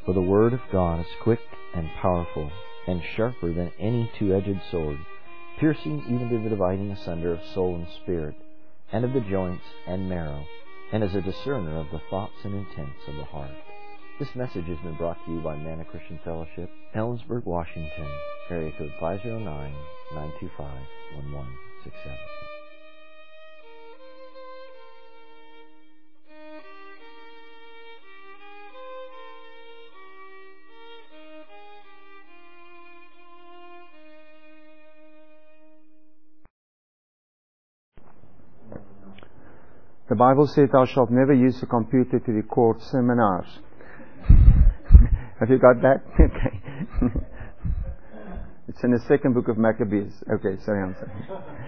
For the word of God is quick and powerful, and sharper than any two-edged sword, piercing even to the dividing asunder of soul and spirit, and of the joints and marrow, and is a discerner of the thoughts and intents of the heart. This message has been brought to you by Manna Christian Fellowship, Ellensburg, Washington, area code 509-925-1167. The Bible said, "Thou shalt never use a computer to record seminars." Have you got that? Okay. It's in the second book of Maccabees. Okay, sorry, I'm sorry.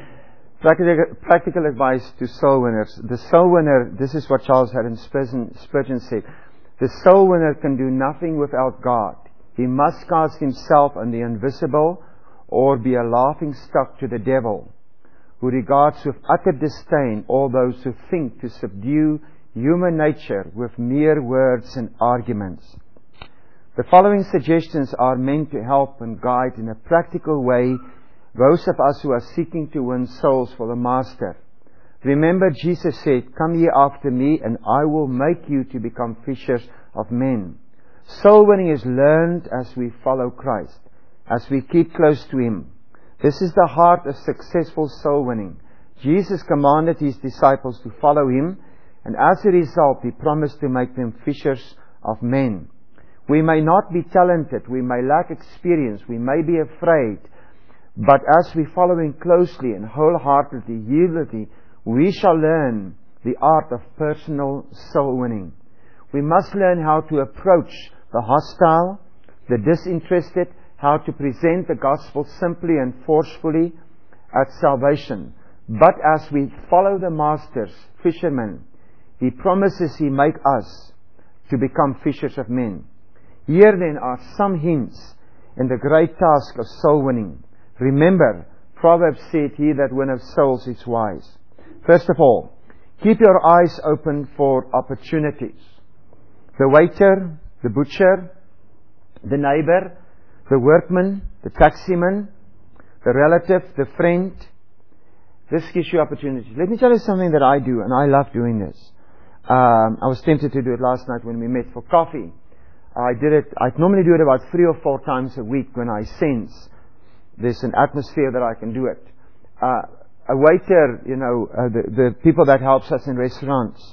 Practical advice to soul winners. The soul winner, this is what Charles Haddon Spurgeon said, the soul winner can do nothing without God. He must cast himself on the invisible or be a laughing stock to the devil, who regards with utter disdain all those who think to subdue human nature with mere words and arguments. The following suggestions are meant to help and guide in a practical way those of us who are seeking to win souls for the Master. Remember, Jesus said, "Come ye after me, and I will make you to become fishers of men." Soul winning is learned as we follow Christ, as we keep close to Him. This is the heart of successful soul winning. Jesus commanded His disciples to follow Him, and as a result, He promised to make them fishers of men. We may not be talented, we may lack experience, we may be afraid, but as we follow Him closely and wholeheartedly, yieldedly, we shall learn the art of personal soul winning. We must learn how to approach the hostile, the disinterested, how to present the gospel simply and forcefully at salvation. But as we follow the Master's fishermen, He promises He make us to become fishers of men. Here then are some hints in the great task of soul winning. Remember, Proverbs said, "He that winneth souls is wise." First of all, keep your eyes open for opportunities. The waiter, the butcher, the neighbor, the workman, the taximan, the relative, the friend. This gives you opportunities. Let me tell you something that I do, and I love doing this. I was tempted to do it last night when we met for coffee. I normally do it about 3 or 4 times a week when I sense there's an atmosphere that I can do it. A waiter, the people that helps us in restaurants.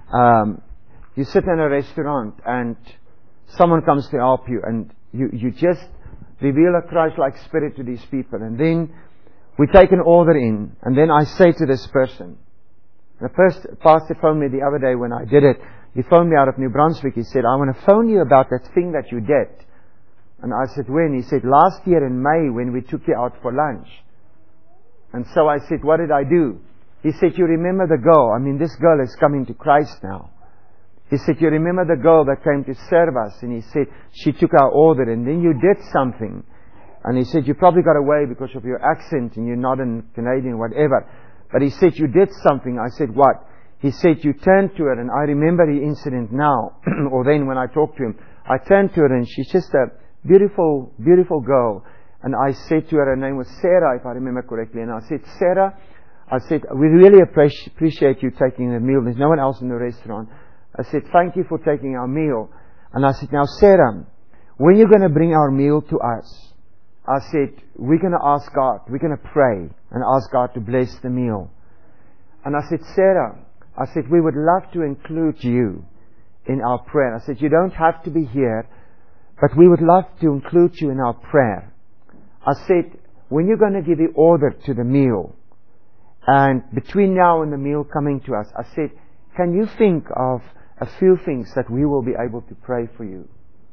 You sit in a restaurant and someone comes to help you, and you just reveal a Christ-like spirit to these people. And then we take an order in, and then I say to this person, the pastor phoned me the other day when I did it. He phoned me out of New Brunswick. He said, "I want to phone you about that thing that you did." And I said, "When?" He said, "Last year in May when we took you out for lunch." And so I said, "What did I do?" He said, "You remember the girl? This girl is coming to Christ now." He said, "You remember the girl that came to serve us?" And he said, "She took our order, and then you did something." And he said, "You probably got away because of your accent, and you're not a Canadian, whatever. But he said, you did something." I said, "What?" He said, "You turned to her," and I remember the incident now, or then when I talked to him. I turned to her, and she's just a beautiful, beautiful girl. And I said to her name was Sarah, if I remember correctly. And I said, "Sarah," I said, "we really appreciate you taking the meal. There's no one else in the restaurant." I said, "Thank you for taking our meal." And I said, "Now, Sarah, when you're going to bring our meal to us," I said, "we're going to ask God. We're going to pray and ask God to bless the meal." And I said, "Sarah," I said, "we would love to include you in our prayer." I said, "You don't have to be here, but we would love to include you in our prayer." I said, "When you're going to give the order to the meal, and between now and the meal coming to us," I said, "can you think of a few things that we will be able to pray for you?"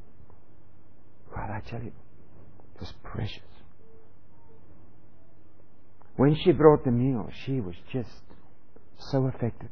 God, I tell you, it was precious. When she brought the meal, she was just so affected.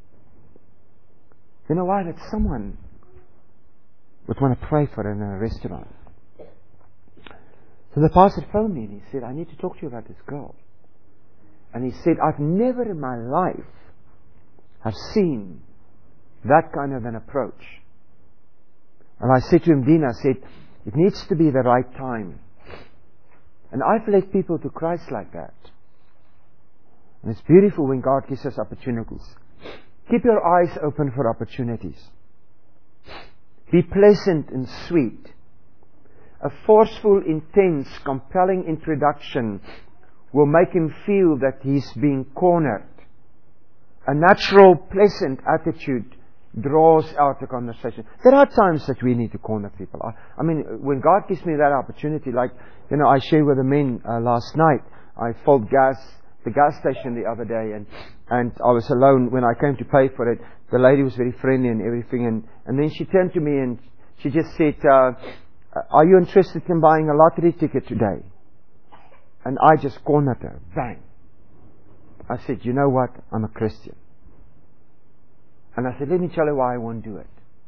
You know why? That someone would want to pray for her in a restaurant. So the pastor phoned me and he said, "I need to talk to you about this girl." And he said, "I've never in my life have seen that kind of an approach. And I said to him, Dean, I said, it needs to be the right time. And I've led people to Christ like that. And it's beautiful when God gives us opportunities. Keep your eyes open for opportunities. Be pleasant and sweet. A forceful, intense, compelling introduction will make him feel that he's being cornered. A natural, pleasant attitude draws out the conversation. There are times that we need to corner people. I mean, when God gives me that opportunity, like, I shared with the men last night. I filled the gas station the other day, and I was alone. When I came to pay for it, the lady was very friendly and everything, and then she turned to me and she just said, are you interested in buying a lottery ticket today? And I just cornered her. Bang. I said, you know what? I'm a Christian. And I said, let me tell you why I won't do it.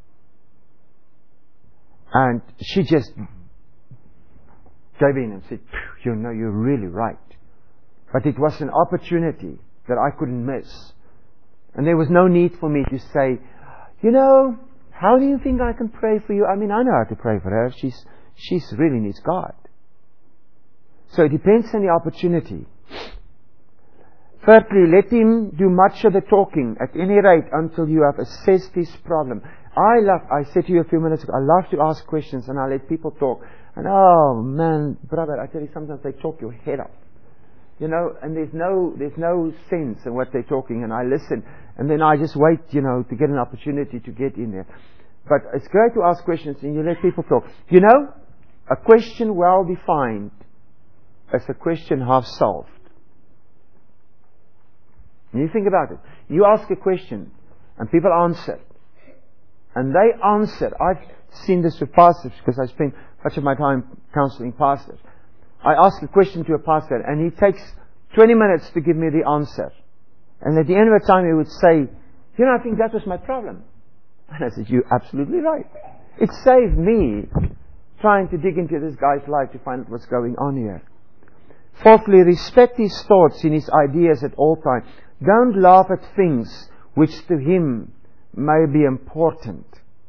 And she just gave in and said, you're really right. But it was an opportunity that I couldn't miss. And there was no need for me to say, how do you think I can pray for you? I mean, I know how to pray for her. She really needs God. So it depends on the opportunity. Thirdly, let him do much of the talking, at any rate, until you have assessed his problem. I said to you a few minutes ago, I love to ask questions and I let people talk. And oh man, brother, I tell you, sometimes they talk your head off. And there's no sense in what they're talking, and I listen, and then I just wait, to get an opportunity to get in there. But it's great to ask questions and you let people talk. A question well defined is a question half solved. And you think about it. You ask a question, and people answer. And they answer. I've seen this with pastors, because I spend much of my time counseling pastors. I ask a question to a pastor, and he takes 20 minutes to give me the answer. And at the end of the time, he would say, I think that was my problem. And I said, you're absolutely right. It saved me trying to dig into this guy's life to find out what's going on here. Fourthly, respect his thoughts and his ideas at all times. Don't laugh at things which to him may be important.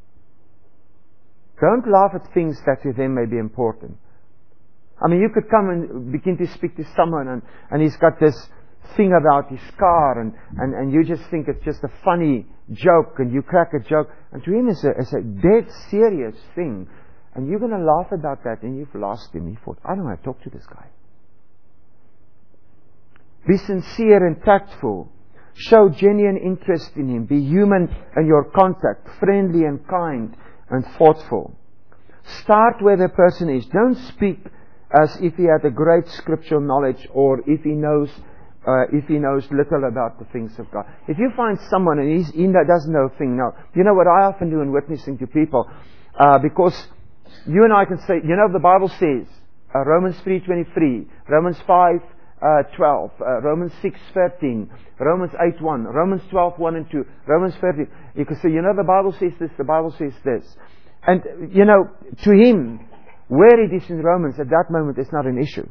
Don't laugh at things that to them may be important. I mean, you could come and begin to speak to someone and he's got this thing about his car and you just think it's just a funny joke and you crack a joke. And to him it's a dead serious thing. And you're going to laugh about that and you've lost him. He thought, I don't want to talk to this guy. Be sincere and tactful. Show genuine interest in him. Be human in your contact. Friendly and kind and thoughtful. Start where the person is. Don't speak as if he had a great scriptural knowledge or if he knows little about the things of God. If you find someone and he doesn't know a thing, no. You know what I often do in witnessing to people, because you and I can say, the Bible says, Romans 3:23, Romans 5:12, Romans 6:13, Romans 8:1, Romans 12:1 and 2, Romans 13. You can say, the Bible says this, the Bible says this. And, to him, where it is in Romans at that moment is not an issue.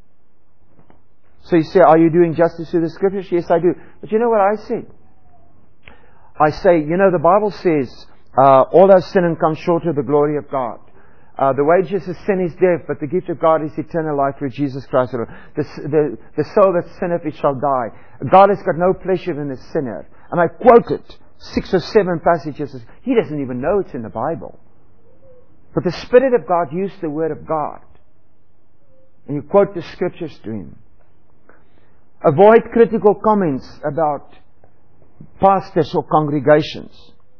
So you say, are you doing justice to the Scriptures? Yes, I do. But you know what I say? I say, the Bible says, all have sinned and come short of the glory of God. The wages of sin is death, but the gift of God is eternal life through Jesus Christ. The soul that sinneth, it shall die. God has got no pleasure in the sinner. And I quoted 6 or 7 passages. He doesn't even know it's in the Bible. But the Spirit of God used the Word of God. And you quote the Scriptures to him. Avoid critical comments about pastors or congregations.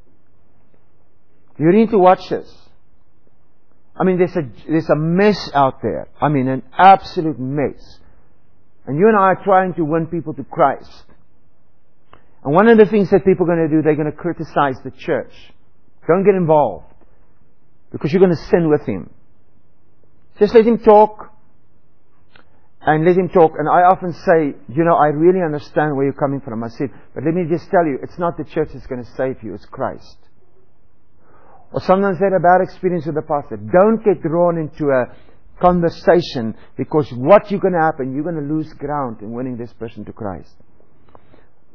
You need to watch this. I mean, there's a mess out there. I mean, an absolute mess. And you and I are trying to win people to Christ. And one of the things that people are going to do, they're going to criticize the church. Don't get involved. Because you're going to sin with him. Just let him talk. And let him talk. And I often say, I really understand where you're coming from. I said, but let me just tell you, it's not the church that's going to save you, it's Christ. Or sometimes they had a bad experience with the pastor. Don't get drawn into a conversation, because what you're going to happen, you're going to lose ground in winning this person to Christ.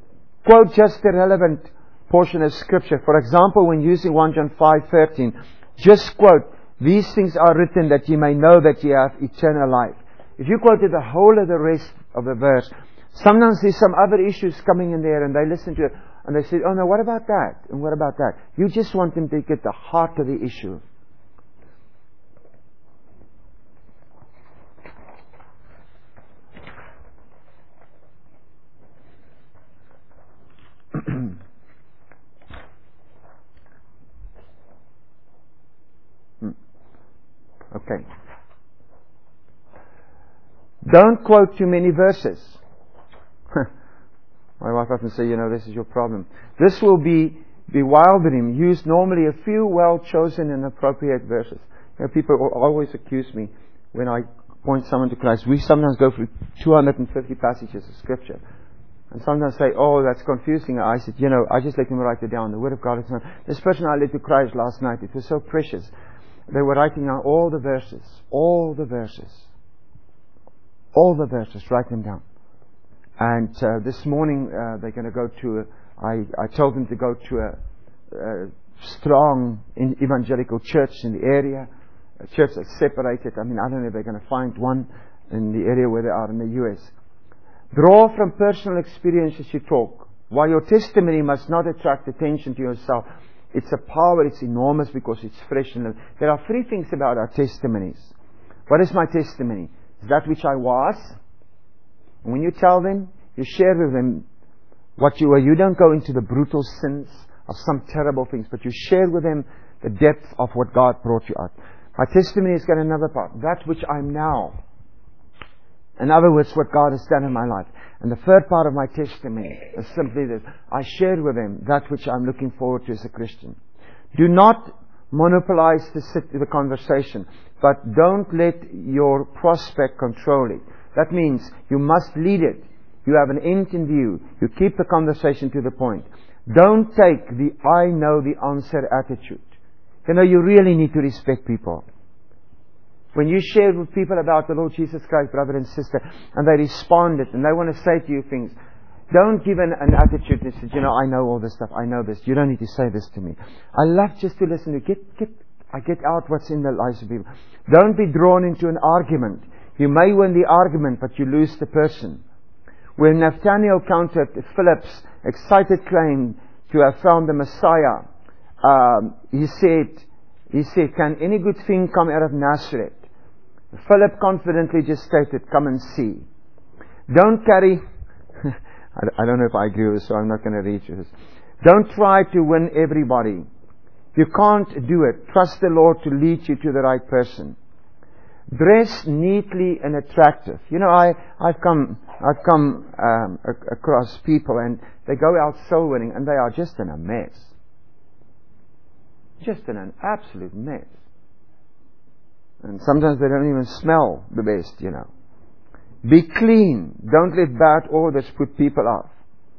Quote just the relevant portion of Scripture. For example, when using 1 John 5:13, just quote, "These things are written that ye may know that ye have eternal life." If you quoted the whole of the rest of the verse, sometimes there's some other issues coming in there and they listen to it and they say, "Oh no, what about that? And what about that?" You just want them to get the heart of the issue. Okay. Don't quote too many verses. My wife often says, this is your problem. This will be bewildering. Use normally a few well-chosen and appropriate verses. People always accuse me when I point someone to Christ. We sometimes go through 250 passages of Scripture. And sometimes say, "Oh, that's confusing." I said, I just let them write it down. The Word of God is not. This person I led to Christ last night, it was so precious. They were writing down all the verses. All the verses. All the verses. Write them down. And this morning they're going to go to I told them to go to a strong evangelical church in the area. A church that's separated. I don't know if they're going to find one in the area where they are in the U.S. Draw from personal experience as you talk. While your testimony must not attract attention to yourself, it's a power, it's enormous because it's fresh. And there are three things about our testimonies. What is my testimony? It's that which I was. And when you tell them, you share with them what you were. You don't go into the brutal sins of some terrible things, but you share with them the depth of what God brought you out. My testimony has got another part. That which I'm now. In other words, what God has done in my life. And the third part of my testimony is simply this. I share with them that which I'm looking forward to as a Christian. Do not monopolize the conversation, but don't let your prospect control it. That means you must lead it. You have an end in view. You keep the conversation to the point. Don't take the "I know the answer" attitude. You really need to respect people. When you share with people about the Lord Jesus Christ, brother and sister, and they responded and they want to say to you things, don't give an attitude that says, I know all this stuff, I know this. You don't need to say this to me. I love just to listen to I get out what's in the lives of people. Don't be drawn into an argument. You may win the argument, but you lose the person. When Nathanael countered Philip's excited claim to have found the Messiah, he said, "Can any good thing come out of Nazareth?" Philip confidently just stated, "Come and see." Don't carry... I don't know if I agree with this, so I'm not going to read you this. Don't try to win everybody. You can't do it. Trust the Lord to lead you to the right person. Dress neatly and attractive. I've come across people and they go out soul winning and they are just in a mess. Just in an absolute mess. And sometimes they don't even smell the best, Be clean. Don't let bad odors put people off.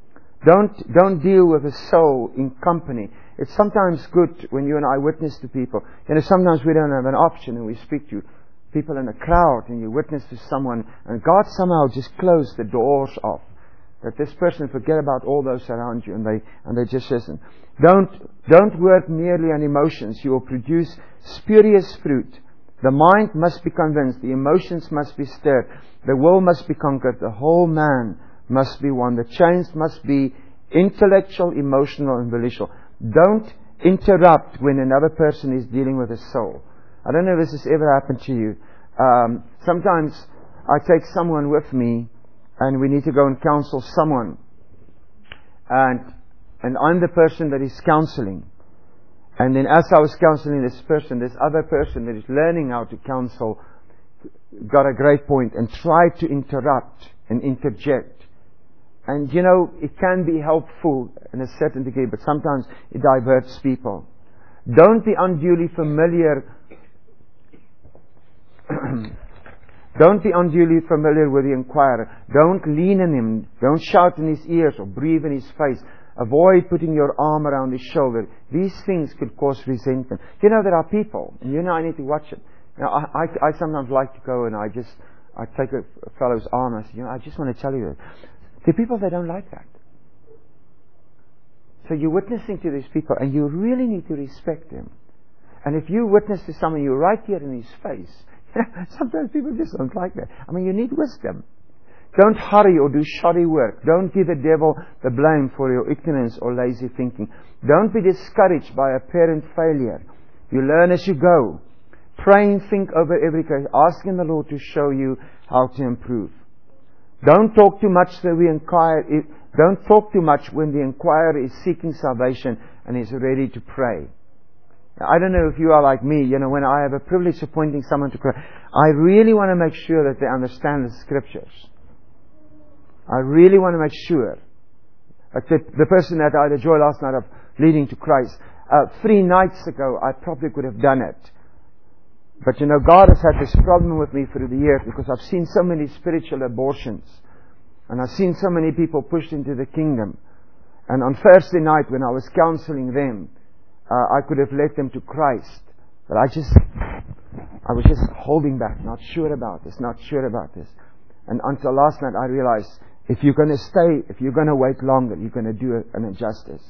Don't deal with a soul in company. It's sometimes good when you and I witness to people. Sometimes we don't have an option and we speak to people in a crowd and you witness to someone and God somehow just closed the doors off. That this person forget about all those around you and they just listen. Don't work merely on emotions. You will produce spurious fruit. The mind must be convinced. The emotions must be stirred. The will must be conquered. The whole man must be won. The chains must be intellectual, emotional, and volitional. Don't interrupt when another person is dealing with a soul. I don't know if this has ever happened to you. Sometimes I take someone with me and we need to go and counsel someone. And I'm the person that is counseling. And then as I was counseling this person, this other person that is learning how to counsel got a great point and tried to interrupt and interject. And it can be helpful in a certain degree, but sometimes it diverts people. Don't be unduly familiar Don't be unduly familiar with the inquirer. Don't lean on him. Don't shout in his ears or breathe in his face. Avoid putting your arm around his shoulder. These things could cause resentment. There are people, and I need to watch it. I sometimes like to go and I take a fellow's arm and I say, I just want to tell you that. The people, they don't like that. So you're witnessing to these people and you really need to respect them. And if you witness to someone, you're right here in his face. Sometimes people just don't like that. I mean, you need wisdom. Don't hurry or do shoddy work. Don't give the devil the blame for your ignorance or lazy thinking. Don't be discouraged by apparent failure. You learn as you go. Pray and think over every case, asking the Lord to show you how to improve. Don't talk too much Don't talk too much when the inquirer is seeking salvation and is ready to pray. Now, I don't know if you are like me. When I have a privilege of pointing someone to Christ, I really want to make sure that they understand the Scriptures. I really want to make sure. Like the person that I had the joy last night of leading to Christ, 3 nights ago, I probably could have done it. But God has had this problem with me through the years because I've seen so many spiritual abortions. And I've seen so many people pushed into the kingdom. And on Thursday night when I was counseling them, I could have led them to Christ. But I was just holding back, not sure about this. And until last night I realized, if you're going to wait longer, you're going to do an injustice.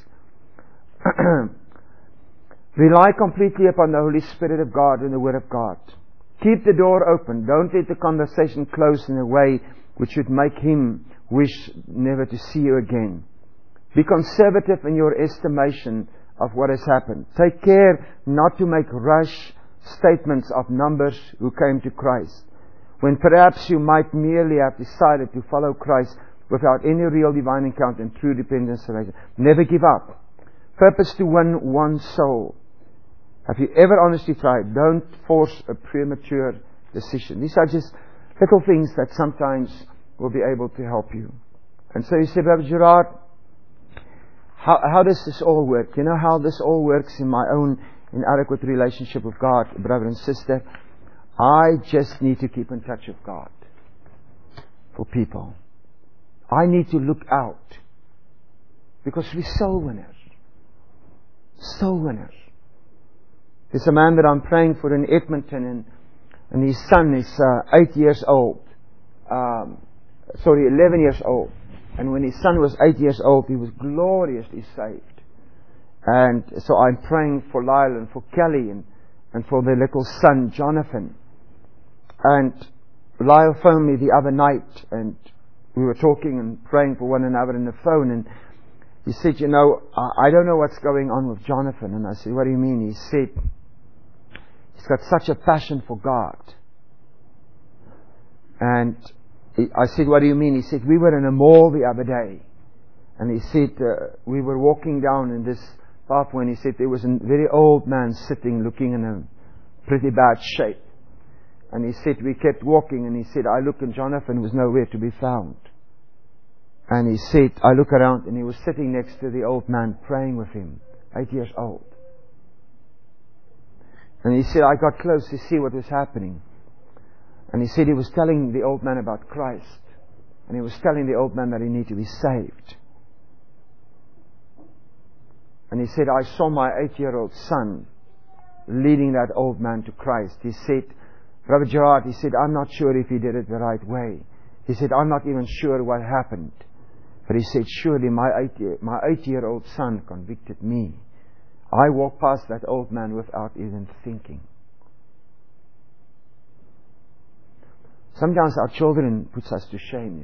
Rely completely upon the Holy Spirit of God and the Word of God. Keep the door open. Don't let the conversation close in a way which would make him wish never to see you again. Be conservative in your estimation of what has happened. Take care not to make rash statements of numbers who came to Christ, when perhaps you might merely have decided to follow Christ without any real divine encounter and true dependence on Him. Never give up. Purpose to win one soul. Have you ever honestly tried? Don't force a premature decision. These are just little things that sometimes will be able to help you. And so you say, Brother Gerard, how does this all work? You know how this all works in my own inadequate relationship with God, brother and sister? I just need to keep in touch with God for people. I need to look out because we're soul winners. Soul winners. There's a man that I'm praying for in Edmonton, and his son is 11 years old. And when his son was 8 years old, he was gloriously saved. And so I'm praying for Lyle and for Kelly and for their little son, Jonathan. And Lyle phoned me the other night, and we were talking and praying for one another on the phone, and he said, I don't know what's going on with Jonathan. And I said, what do you mean? He said, he's got such a passion for God. And I said, what do you mean? He said, we were in a mall the other day. And he said, we were walking down in this pathway, and he said, there was a very old man sitting looking in a pretty bad shape. And he said, we kept walking, and he said, I looked, and Jonathan was nowhere to be found. And he said, I look around, and he was sitting next to the old man praying with him, 8 years old. And he said, I got close to see what was happening. And he said he was telling the old man about Christ. And he was telling the old man that he needed to be saved. And he said, I saw my 8-year-old son leading that old man to Christ. He said, Brother Gerard, he said, I'm not sure if he did it the right way. He said, I'm not even sure what happened. But he said, surely my 8-year-old son convicted me. I walked past that old man without even thinking. Sometimes our children puts us to shame,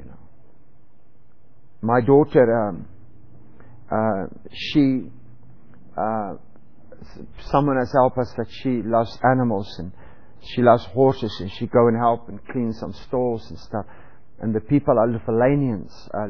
My daughter, someone has helped us that she loves animals and she loves horses, and she go and help and clean some stalls and stuff. And the people are Lithuanians,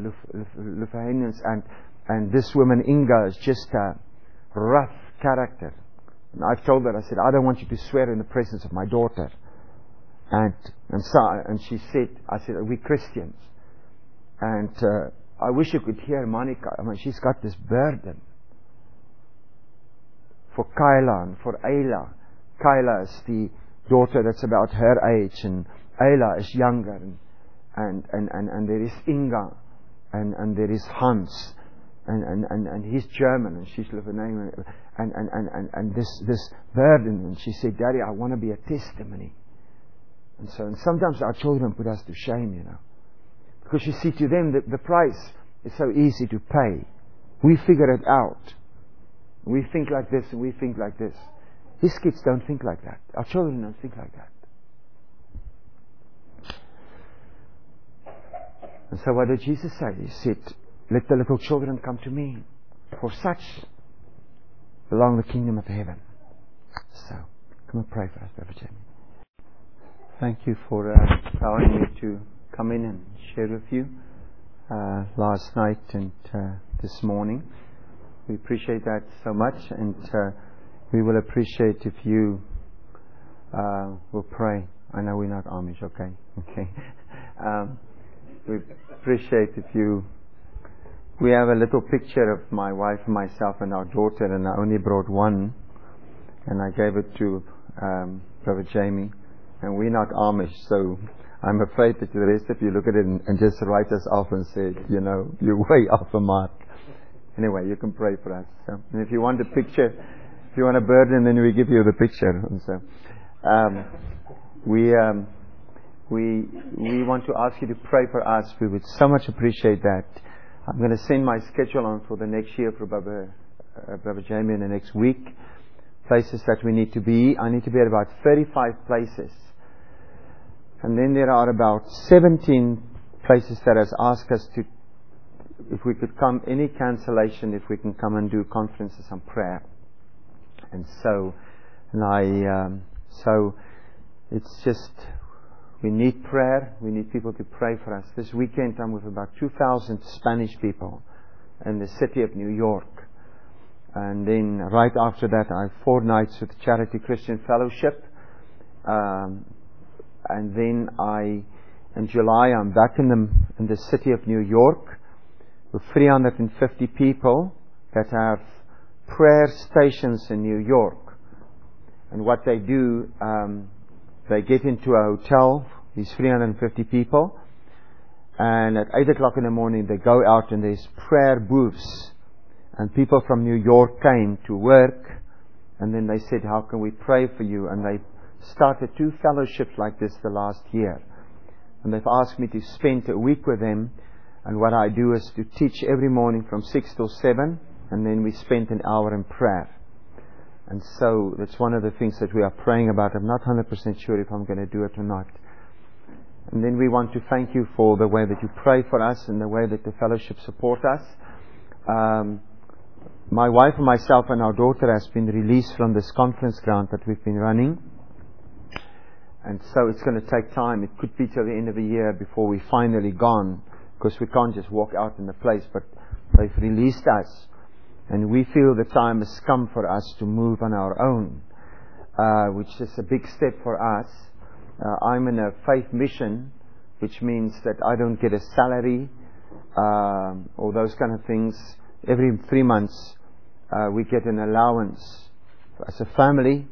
and this woman Inga is just a rough character. And I've told her, I said, I don't want you to swear in the presence of my daughter. And she said, I said, we're Christians. And I wish you could hear Monica. I mean, she's got this burden for Kyla and for Ayla. Kyla is the daughter that's about her age, and Ayla is younger, and there is Inga, and there is Hans, and he's German, and she's Lithuanian, and this burden. And she said, Daddy, I want to be a testimony. And sometimes our children put us to shame, because you see, to them the price is so easy to pay. We figure it out. We think like this and we think like this. These kids don't think like that. Our children don't think like that. And so what did Jesus say? He said, let the little children come to me, for such belong the kingdom of heaven. So, come and pray for us, Brother Jamie. Thank you for allowing me to come in and share with you last night and this morning. We appreciate that so much, and we will appreciate if you will pray. I know we're not Amish, okay? Okay. We appreciate if you... We have a little picture of my wife and myself and our daughter, and I only brought one, and I gave it to Brother Jamie. And we're not Amish, so I'm afraid that the rest of you look at it and just write us off and say, you know, you're way off the mark. Anyway, you can pray for us. So, and if you want a picture, if you want a burden, then we give you the picture. And so, we want to ask you to pray for us. We would so much appreciate that. I'm going to send my schedule on for the next year for Brother Jamie in the next week. Places that we need to be. I need to be at about 35 places. And then there are about 17 places that has asked us to, if we could come, any cancellation, if we can come and do conferences on prayer. And so, so it's just, we need prayer. We need people to pray for us. This weekend I'm with about 2,000 Spanish people in the city of New York. And then right after that, I have 4 nights with Charity Christian Fellowship. And then in July, I'm back in the city of New York with 350 people that have prayer stations in New York. And what they do, they get into a hotel, these 350 people, and at 8 o'clock in the morning, they go out and there's prayer booths. And people from New York came to work, and then they said, how can we pray for you? And they started 2 fellowships like this the last year. And they've asked me to spend a week with them. And what I do is to teach every morning from 6 till 7, and then we spend an hour in prayer. And so that's one of the things that we are praying about. I'm not 100% sure if I'm going to do it or not. And then we want to thank you for the way that you pray for us and the way that the fellowship support us. My wife and myself and our daughter has been released from this conference ground that we've been running. And so it's going to take time. It could be till the end of the year before we're finally gone, because we can't just walk out in the place. But they've released us. And we feel the time has come for us to move on our own, which is a big step for us. I'm in a faith mission, which means that I don't get a salary or those kind of things. Every 3 months, we get an allowance as a family,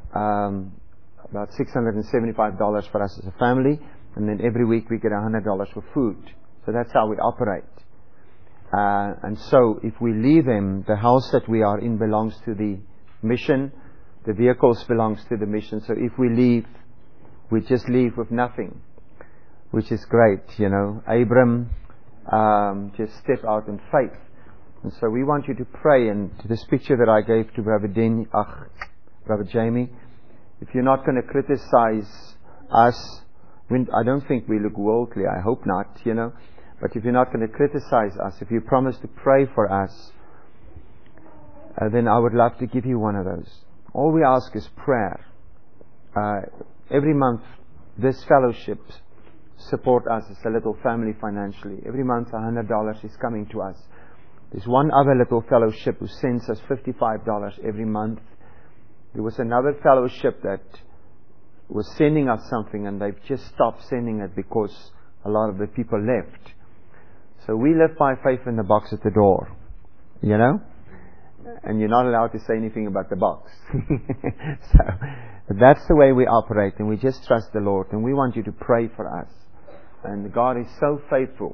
about $675 for us as a family, and then every week we get $100 for food. So that's how we operate. And so if we leave them, the house that we are in belongs to the mission, the vehicles belongs to the mission. So if we leave, we just leave with nothing, which is great, you know. Abram just stepped out in faith. And so we want you to pray. And this picture that I gave to Brother Jamie, if you're not going to criticize us, I don't think we look worldly. I hope not, you know. But if you're not going to criticize us, if you promise to pray for us, then I would love to give you one of those. All we ask is prayer. Every month, this fellowship support us as a little family financially. Every month, $100 is coming to us. There's one other little fellowship who sends us $55 every month. There was another fellowship that was sending us something, and they've just stopped sending it because a lot of the people left. So we live by faith in the box at the door, you know? And you're not allowed to say anything about the box. So that's the way we operate, and we just trust the Lord, and we want you to pray for us. And God is so faithful.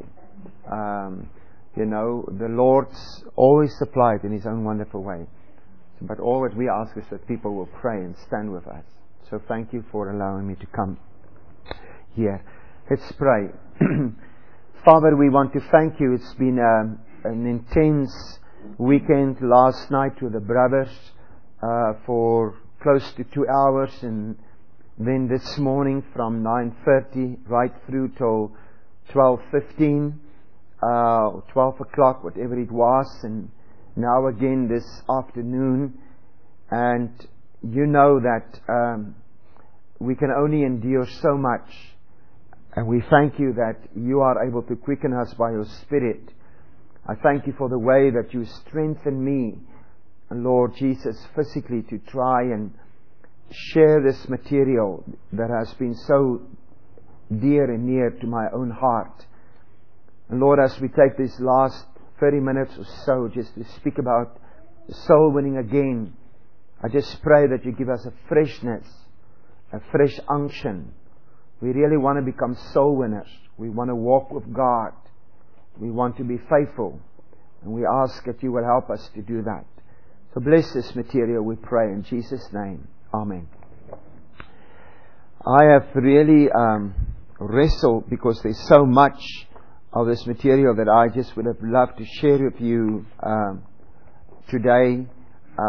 You know, the Lord's always supplied in His own wonderful way. But all that we ask is that people will pray and stand with us. So thank you for allowing me to come here. Let's pray. Father, we want to thank you. It's been an intense weekend last night with the brothers for close to 2 hours, and then this morning from 9:30 right through till 12:15, 12 o'clock, whatever it was, and now again this afternoon. And you know that we can only endure so much. And we thank you that you are able to quicken us by your Spirit. I thank you for the way that you strengthen me, and Lord Jesus, physically to try and share this material that has been so dear and near to my own heart. And Lord, as we take these last 30 minutes or so just to speak about soul winning again, I just pray that you give us a freshness, a fresh unction. We really want to become soul winners. We want to walk with God. We want to be faithful. And we ask that you will help us to do that. So bless this material, we pray in Jesus' name. Amen. I have really wrestled because there's so much of this material that I just would have loved to share with you today.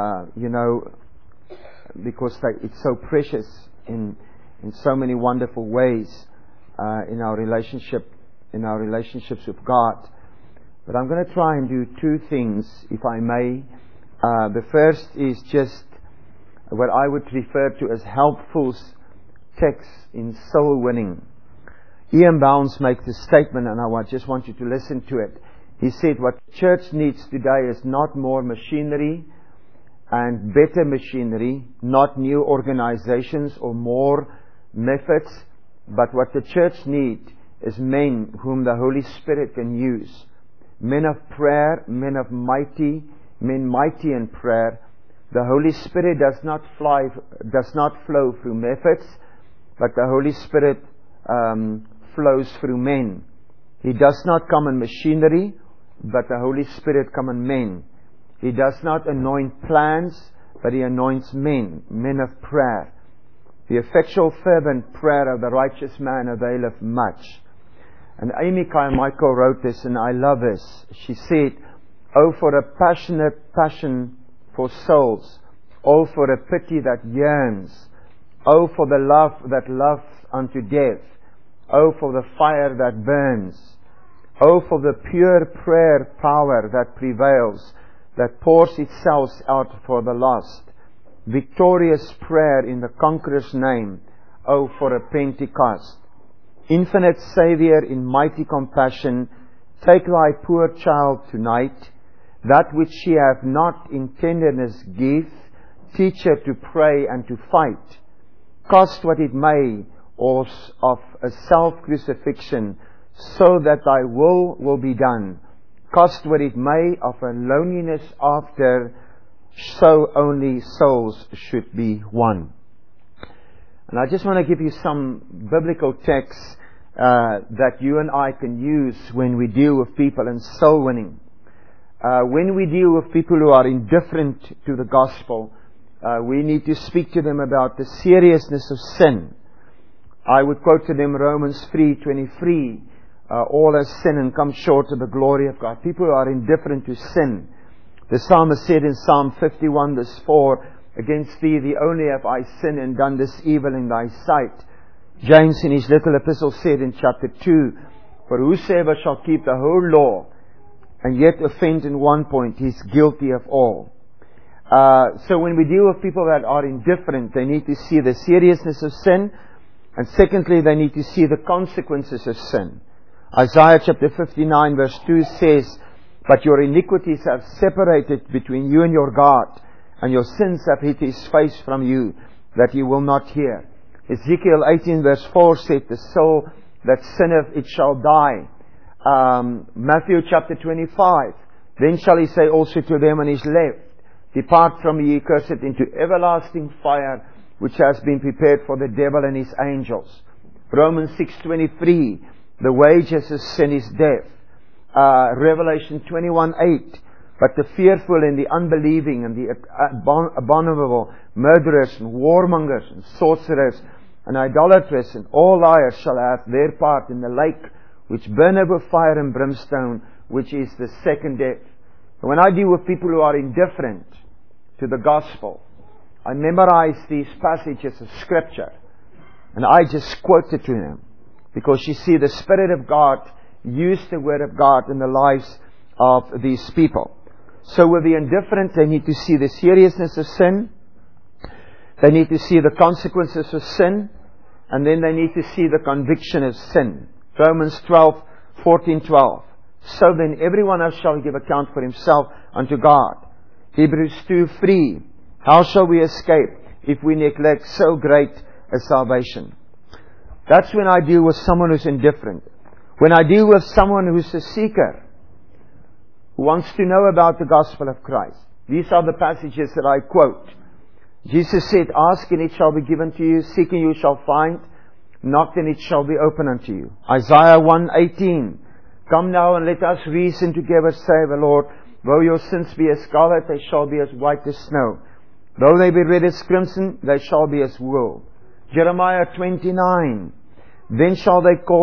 Because it's so precious in so many wonderful ways in our relationships with God. But I'm going to try and do two things, if I may. The first is just what I would refer to as helpful texts in soul winning. Ian Bounds makes this statement, and I just want you to listen to it. He said, what the church needs today is not more machinery and better machinery, not new organizations or more methods, but what the church needs is men whom the Holy Spirit can use. Men of prayer, men mighty in prayer. The Holy Spirit does not flow through methods, but the Holy Spirit flows through men. He does not come in machinery, but the Holy Spirit comes in men. He does not anoint plans, but He anoints men of prayer. The effectual fervent prayer of the righteous man availeth much. And Amy Carmichael wrote this, and I love this. She said, oh, for a passionate passion for souls. Oh, for a pity that yearns. Oh, for the love that loves unto death. Oh, for the fire that burns. Oh, for the pure prayer power that prevails, that pours itself out for the lost. Victorious prayer in the conqueror's name. Oh, for a Pentecost. Infinite Saviour in mighty compassion, take thy poor child tonight. That which she hath not in tenderness give. Teach her to pray and to fight. Cost what it may of a self-crucifixion, so that thy will be done. Cost what it may of a loneliness after, so only souls should be won. And I just want to give you some biblical texts that you and I can use when we deal with people in soul winning. When we deal with people who are indifferent to the gospel, we need to speak to them about the seriousness of sin. I would quote to them Romans 3:23. All have sinned and come short of the glory of God. People who are indifferent to sin. The psalmist said in Psalm 51 verse 4, against thee only have I sinned and done this evil in thy sight. James in his little epistle said in chapter 2, for whosoever shall keep the whole law and yet offend in one point, he is guilty of all. So when we deal with people that are indifferent, they need to see the seriousness of sin, and secondly, they need to see the consequences of sin. Isaiah chapter 59 verse 2 says, but your iniquities have separated between you and your God, and your sins have hid His face from you, that He will not hear. Ezekiel 18 verse 4 said, the soul that sinneth, it shall die. Matthew chapter 25, then shall He say also to them on His left, depart from me, ye cursed, into everlasting fire, which has been prepared for the devil and his angels. Romans 6:23, the wages of sin is death. Revelation 21:8, but the fearful and the unbelieving and the abominable, murderers and warmongers and sorcerers and idolaters and all liars shall have their part in the lake which burneth with fire and brimstone, which is the second death. And when I deal with people who are indifferent to the gospel, I memorized these passages of Scripture. And I just quoted to them. Because you see, the Spirit of God used the Word of God in the lives of these people. So with the indifferent, they need to see the seriousness of sin. They need to see the consequences of sin. And then they need to see the conviction of sin. Romans 14:12. So then every one of us shall give account for himself unto God. Hebrews 2:3. How shall we escape if we neglect so great a salvation? That's when I deal with someone who's indifferent. When I deal with someone who's a seeker, who wants to know about the gospel of Christ. These are the passages that I quote. Jesus said, ask and it shall be given to you. Seek and you shall find. Knock and it shall be opened unto you. Isaiah 1:18. Come now and let us reason together, say the Lord. Though your sins be as scarlet, they shall be as white as snow. Though they be red as crimson, they shall be as wool. Jeremiah 29. Then shall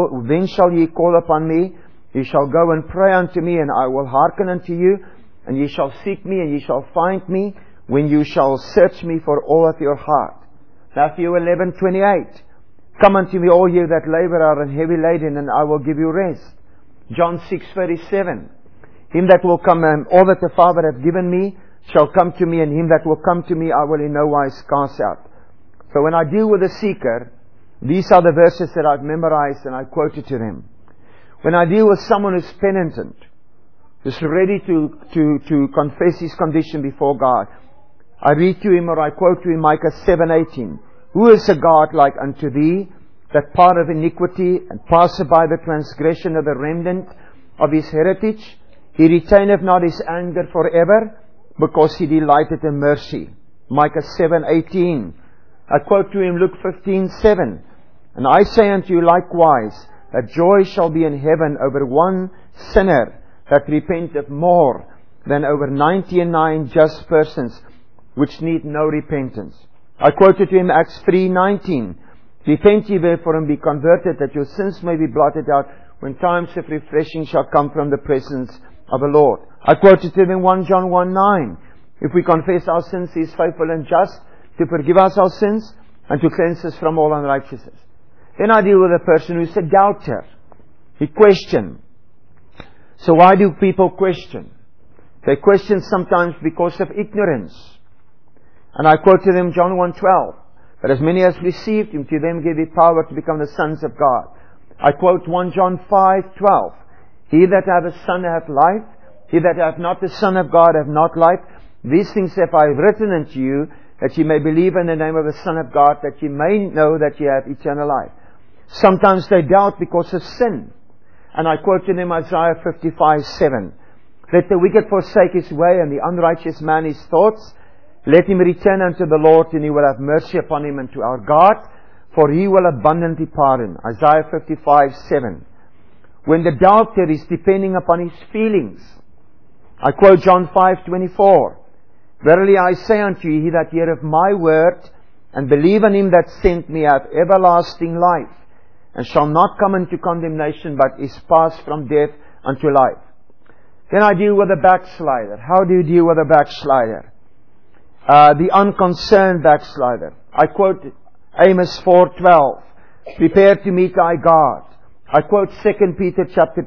ye call upon me. Ye shall go and pray unto me, and I will hearken unto you. And ye shall seek me, and ye shall find me, when you shall search me for all of your heart. Matthew 11:28. Come unto me, all ye that labor are and heavy laden, and I will give you rest. John 6:37. Him that will come, and all that the Father hath given me shall come to me, and him that will come to me I will in no wise cast out. So when I deal with a seeker, these are the verses that I've memorized and I quoted to them. When I deal with someone who's penitent, who's ready to confess his condition before God, I read to him or I quote to him Micah 7:18. Who is a God like unto thee, that parteth iniquity, and passeth by the transgression of the remnant of his heritage? He retaineth not his anger forever, because he delighteth in mercy. Micah 7:18. I quote to him Luke 15:7. And I say unto you likewise, that joy shall be in heaven over one sinner that repenteth more than over 99 just persons which need no repentance. I quoted to him Acts 3:19. Repent ye therefore and be converted, that your sins may be blotted out, when times of refreshing shall come from the presence of the Lord. I quoted to him 1 John 1:9. If we confess our sins, He is faithful and just to forgive us our sins and to cleanse us from all unrighteousness. Then I deal with a person who's a doubter. He questions. So why do people question? They question sometimes because of ignorance. And I quote to them John 1:12. But as many as received Him, to them gave He power to become the sons of God. I quote 1 John 5:12. He that hath the Son hath life. He that hath not the Son of God hath not life. These things have I written unto you, that ye may believe in the name of the Son of God, that ye may know that ye have eternal life. Sometimes they doubt because of sin. And I quote to them Isaiah 55:7. Let the wicked forsake his way, and the unrighteous man his thoughts. Let him return unto the Lord, and He will have mercy upon him, and to our God, for He will abundantly pardon. Isaiah 55:7. When the doubter is depending upon his feelings, I quote John 5:24. Verily I say unto you, he that heareth my word, and believe on Him that sent me, hath everlasting life, and shall not come into condemnation, but is passed from death unto life. Then I deal with a backslider. How do you deal with a backslider? The unconcerned backslider. I quote Amos 4:12. Prepare to meet thy God. I quote 2 Peter chapter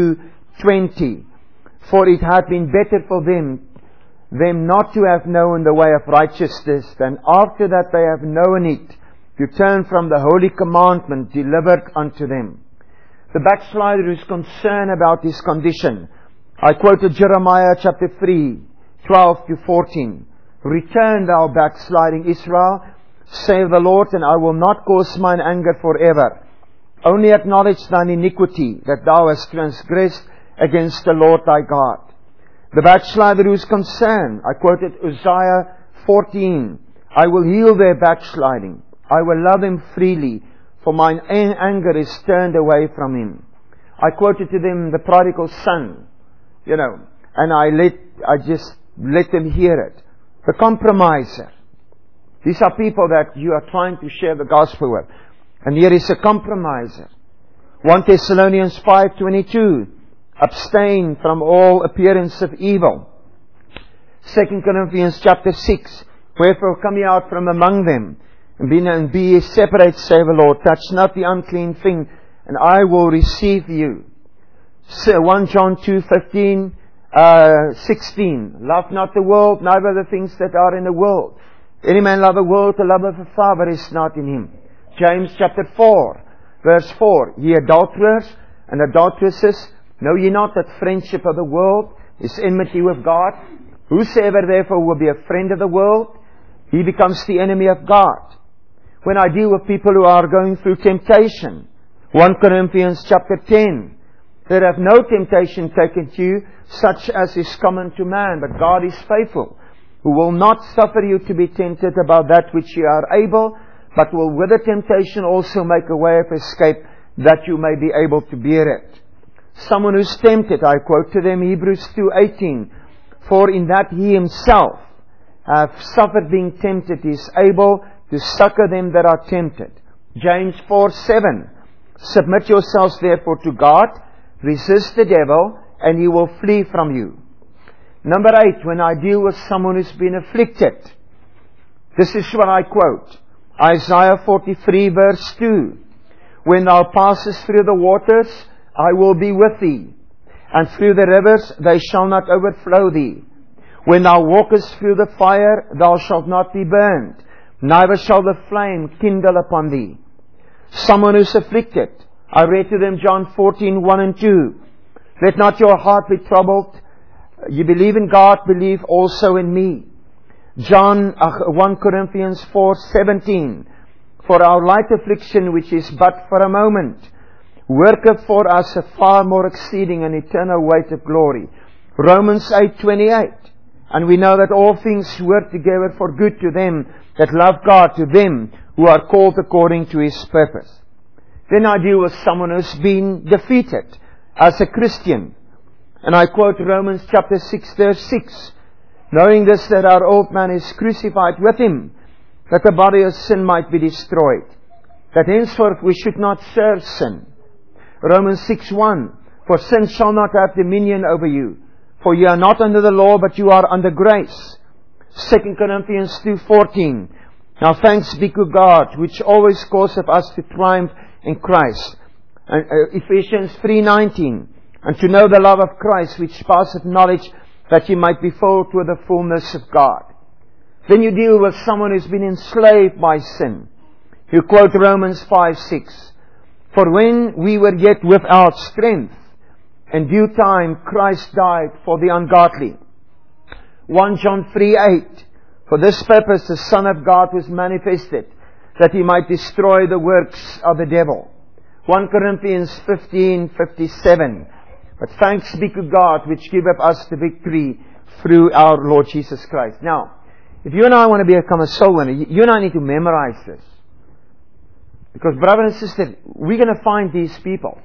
2:20. For it had been better for them not to have known the way of righteousness, than after that they have known it, to turn from the holy commandment delivered unto them. The backslider is concerned about his condition. I quoted Jeremiah chapter 3:12-14. Return, thou backsliding Israel, save the Lord, and I will not cause mine anger forever. Only acknowledge thine iniquity, that thou hast transgressed against the Lord thy God. The backslider who is concerned, I quoted Uzziah 14. I will heal their backsliding. I will love him freely, for mine anger is turned away from him. I quoted to them the prodigal son, and I just let them hear it. The compromiser. These are people that you are trying to share the gospel with. And here is a compromiser. 1 Thessalonians 5:22. Abstain from all appearance of evil. 2 Corinthians chapter 6. Wherefore come ye out from among them, and be ye separate, save the Lord. Touch not the unclean thing, and I will receive you. 1 John 2:15, 16. Love not the world, neither the things that are in the world. If any man love the world, the love of the Father is not in him. James chapter 4, verse 4. Ye adulterers and adulteresses, know ye not that friendship of the world is enmity with God? Whosoever therefore will be a friend of the world, he becomes the enemy of God. When I deal with people who are going through temptation, 1 Corinthians chapter 10, there have no temptation taken to you, such as is common to man, but God is faithful, who will not suffer you to be tempted above that which you are able, but will with the temptation also make a way of escape, that you may be able to bear it. Someone who's tempted, I quote to them Hebrews 2:18, for in that he himself hath suffered being tempted, he is able to succor them that are tempted. James 4:7, submit yourselves therefore to God, resist the devil, and he will flee from you. Number 8, when I deal with someone who's been afflicted, this is what I quote. Isaiah 43 verse 2. When thou passest through the waters, I will be with thee. And through the rivers, they shall not overflow thee. When thou walkest through the fire, thou shalt not be burned, neither shall the flame kindle upon thee. Someone who's afflicted, I read to them John 14:1 and 2. Let not your heart be troubled. You believe in God, believe also in me. 1 Corinthians 4:17. For our light affliction, which is but for a moment, worketh for us a far more exceeding and eternal weight of glory. Romans 8:28. And we know that all things work together for good to them that love God, to them who are called according to His purpose. Then I deal with someone who's been defeated as a Christian. And I quote Romans chapter 6 verse 6. Knowing this, that our old man is crucified with Him, that the body of sin might be destroyed, that henceforth we should not serve sin. Romans 6:1. For sin shall not have dominion over you, for you are not under the law, but you are under grace. 2 Corinthians 2:14. Now thanks be to God, which always causeth us to triumph in Christ. Ephesians 3:19. And to know the love of Christ, which passeth knowledge, that ye might be filled with the fullness of God. Then you deal with someone who's been enslaved by sin. You quote Romans 5:6. For when we were yet without strength, in due time Christ died for the ungodly. 1 John 3:8. For this purpose the Son of God was manifested, that He might destroy the works of the devil. 1 Corinthians 15:57. But thanks be to God, which giveth us the victory through our Lord Jesus Christ. Now, if you and I want to become a soul winner, you and I need to memorize this. Because, brother and sister, we're going to find these people.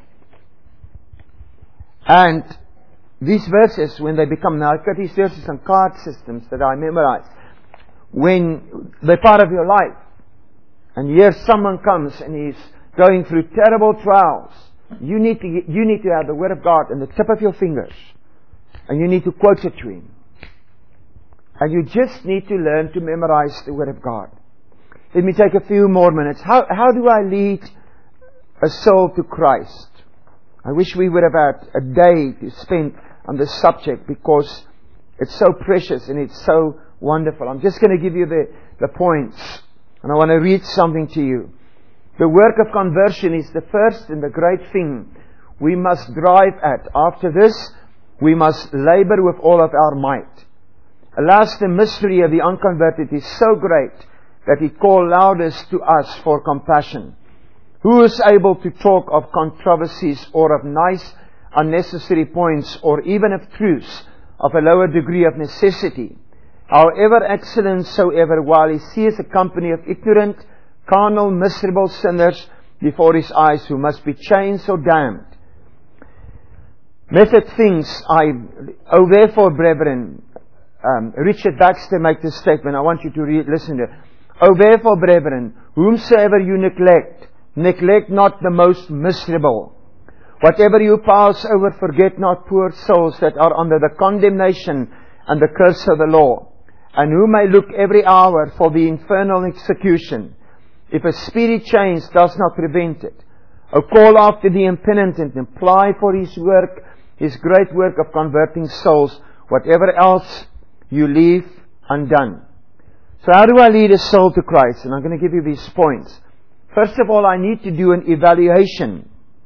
And these verses, when they become, now I've got these verses on card systems that I memorize. When they're part of your life, and here someone comes and he's going through terrible trials, you need to have the Word of God on the tip of your fingers. And you need to quote it to him. And you just need to learn to memorize the Word of God. Let me take a few more minutes. How do I lead a soul to Christ? I wish we would have had a day to spend on this subject, because it's so precious and it's so wonderful. I'm just going to give you the points. And I want to read something to you. The work of conversion is the first and the great thing we must drive at. After this, we must labor with all of our might. Alas, the mystery of the unconverted is so great that He called loudest to us for compassion. Who is able to talk of controversies or of nice, unnecessary points, or even of truths of a lower degree of necessity? However excellent soever, while he sees a company of ignorant, carnal, miserable sinners before his eyes, who must be changed or damned. Method things therefore, brethren, Richard Baxter makes this statement. I want you to listen to it. Therefore, brethren, whomsoever you neglect not the most miserable. Whatever you pass over, forget not poor souls that are under the condemnation and the curse of the law. and who may look every hour for the infernal execution, if a speedy change does not prevent it. O call after the impenitent, and apply for His work, His great work of converting souls, whatever else you leave undone. So how do I lead a soul to Christ? And I'm going to give you these points. First of all, I need to do an evaluation.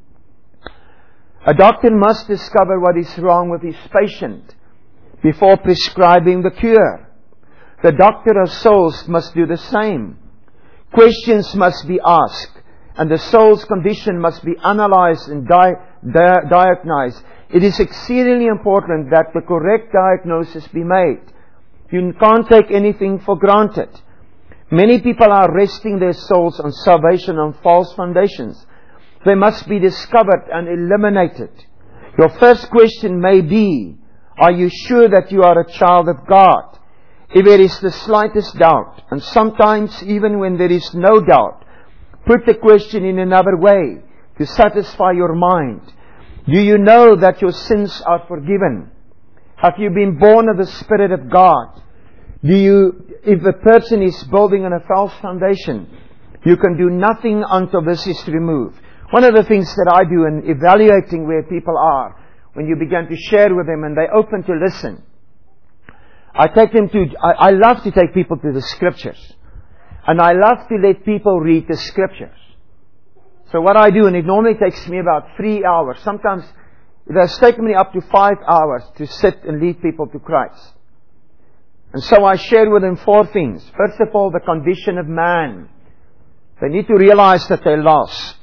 A doctor must discover what is wrong with his patient before prescribing the cure. The doctor of souls must do the same. Questions must be asked, and the soul's condition must be analyzed and diagnosed. It is exceedingly important that the correct diagnosis be made. You can't take anything for granted. Many people are resting their souls on salvation on false foundations. They must be discovered and eliminated. Your first question may be, are you sure that you are a child of God? If there is the slightest doubt, and sometimes even when there is no doubt, put the question in another way to satisfy your mind. Do you know that your sins are forgiven? Have you been born of the Spirit of God? If a person is building on a false foundation, you can do nothing until this is removed. One of the things that I do in evaluating where people are, when you begin to share with them and they open to listen, I love to take people to the Scriptures. And I love to let people read the Scriptures. So what I do, and it normally takes me about 3 hours, sometimes it has taken me up to 5 hours to sit and lead people to Christ. And so I share with them 4 things. First of all, the condition of man. They need to realize that they're lost.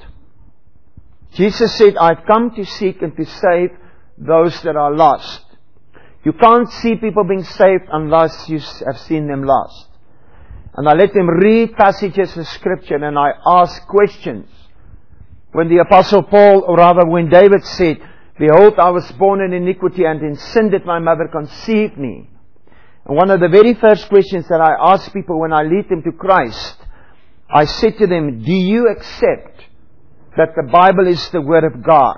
Jesus said, I've come to seek and to save those that are lost. You can't see people being saved unless you have seen them lost. And I let them read passages of Scripture and I ask questions. When the Apostle Paul, or rather when David said, Behold, I was born in iniquity, and in sin did my mother conceive me. And one of the very first questions that I ask people when I lead them to Christ, I said to them, do you accept that the Bible is the Word of God?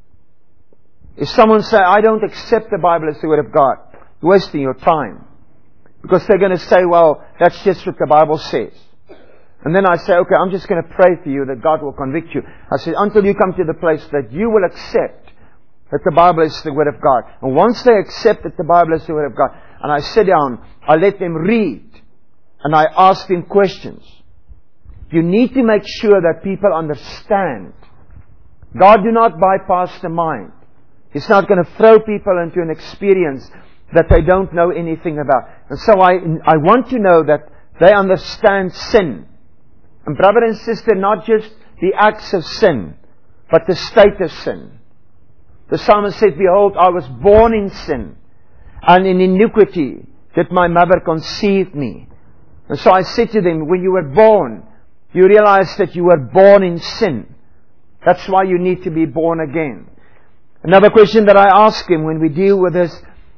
If someone says, I don't accept the Bible as the Word of God, you're wasting your time. Because they're going to say, well, that's just what the Bible says. And then I say, okay, I'm just going to pray for you that God will convict you. I said, until you come to the place that you will accept that the Bible is the Word of God. And once they accept that the Bible is the Word of God, and I sit down, I let them read, and I ask them questions. You need to make sure that people understand. God do not bypass the mind. He's not going to throw people into an experience that they don't know anything about. And so I want to know that they understand sin. And brother and sister, not just the acts of sin, but the state of sin. The psalmist said, Behold, I was born in sin, and in iniquity did my mother conceive me. And so I said to them, when you were born, you realized that you were born in sin. That's why you need to be born again. Another question that I ask him when we deal with this,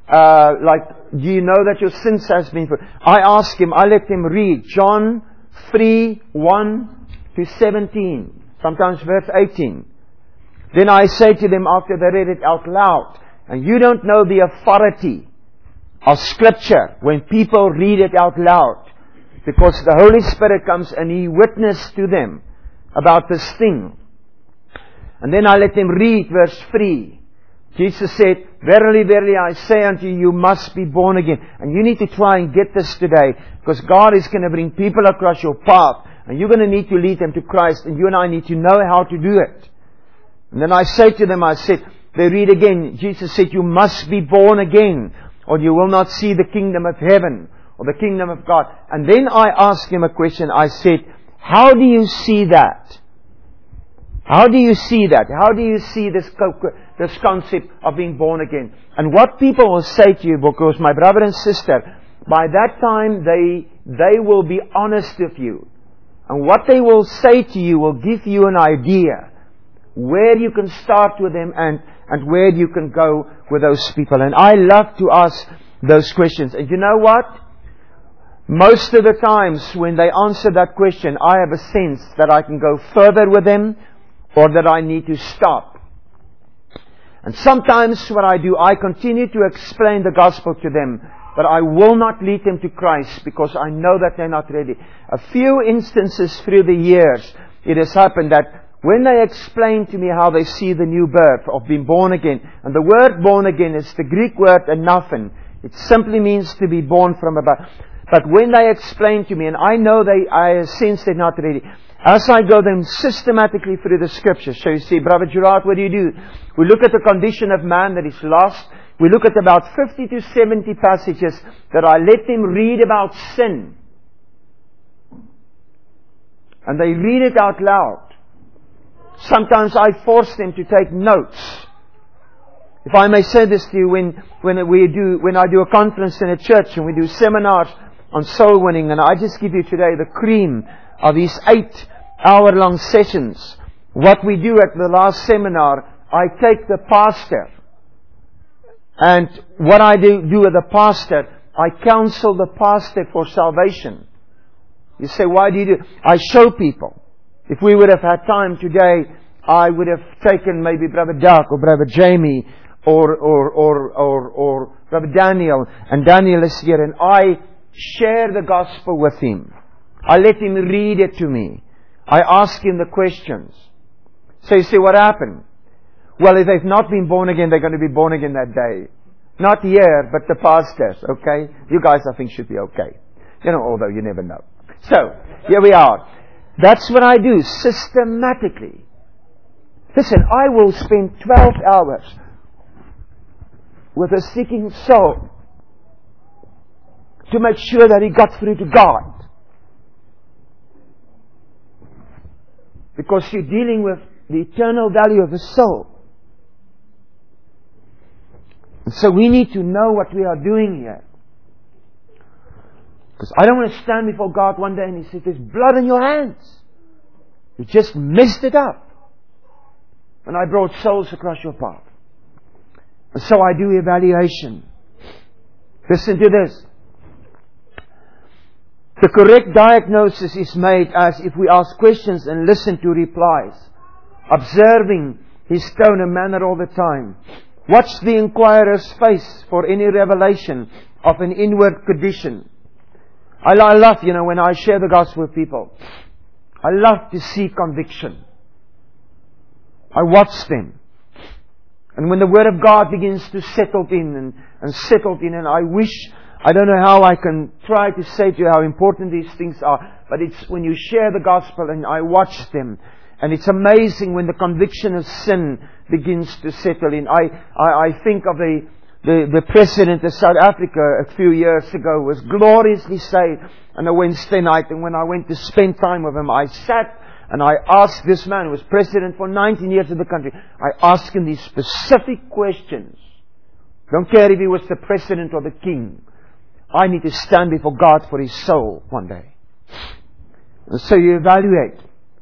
do you know that your sins has been forgiven? I ask him, I let him read John 3, 1 to 17, sometimes verse 18. Then I say to them after they read it out loud, and you don't know the authority of Scripture when people read it out loud, because the Holy Spirit comes and He witnesses to them about this thing. And then I let them read verse 3. Jesus said, Verily, verily, I say unto you, you must be born again. And you need to try and get this today, because God is going to bring people across your path, and you're going to need to lead them to Christ, and you and I need to know how to do it. And then I say to them, they read again, Jesus said, you must be born again, or you will not see the kingdom of heaven, or the kingdom of God. And then I asked him a question. I said, how do you see that? How do you see that? How do you see this concept of being born again? And what people will say to you, because my brother and sister, by that time they will be honest with you. And what they will say to you will give you an idea where you can start with them and where you can go with those people. And I love to ask those questions. And you know what? Most of the times when they answer that question, I have a sense that I can go further with them, or that I need to stop. And sometimes what I do, I continue to explain the gospel to them but I will not lead them to Christ because I know that they're not ready. A few instances through the years, it has happened that when they explain to me how they see the new birth of being born again, and the word born again is the Greek word anaphen. It simply means to be born from above. But when they explain to me, and I know I sense they're not ready, as I go them systematically through the Scriptures. So you see, Brother Gerard, what do? We look at the condition of man that is lost. We look at about 50 to 70 passages that I let them read about sin. And they read it out loud. Sometimes I force them to take notes. If I may say this to you, when I do a conference in a church and we do seminars on soul winning, and I just give you today the cream of these 8-hour-long sessions. What we do at the last seminar, I take the pastor, and what I do with the pastor, I counsel the pastor for salvation. You say, why do you do? I show people. If we would have had time today, I would have taken maybe Brother Doug or Brother Jamie or Brother Daniel, and Daniel is here, and I share the gospel with him. I let him read it to me. I ask him the questions. So you see what happened? Well, if they've not been born again, they're going to be born again that day. Not here, but the pastors, okay? You guys, I think, should be okay. Although you never know. So, here we are. That's what I do, systematically. Listen, I will spend 12 hours with a seeking soul to make sure that he got through to God. Because you're dealing with the eternal value of the soul. And so we need to know what we are doing here. Because I don't want to stand before God one day and He says, there's blood in your hands. You just messed it up. And I brought souls across your path. And so I do evaluation. Listen to this. The correct diagnosis is made as if we ask questions and listen to replies. Observing his tone and manner all the time. Watch the inquirer's face for any revelation of an inward condition. I love, when I share the gospel with people, I love to see conviction. I watch them. And when the Word of God begins to settle in and I don't know how I can try to say to you how important these things are, but it's when you share the gospel and I watch them, and it's amazing when the conviction of sin begins to settle in. I think of the President of South Africa a few years ago was gloriously saved on a Wednesday night, and when I went to spend time with him, I sat and I asked this man, who was President for 19 years of the country, I asked him these specific questions. Don't care if he was the President or the King. I need to stand before God for his soul one day. And so you evaluate.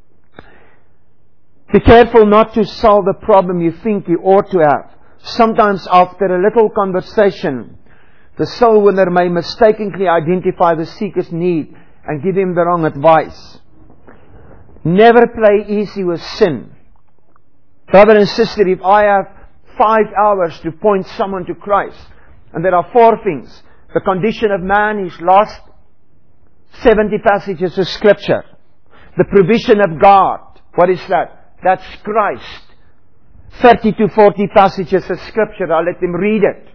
Be careful not to solve the problem you think you ought to have. Sometimes after a little conversation, the soul winner may mistakenly identify the seeker's need and give him the wrong advice. Never play easy with sin. Brother and sister, if I have 5 hours to point someone to Christ, and there are 4 things. The condition of man is lost. 70 passages of Scripture. The provision of God. What is that? That's Christ. 30 to 40 passages of Scripture. I'll let them read it.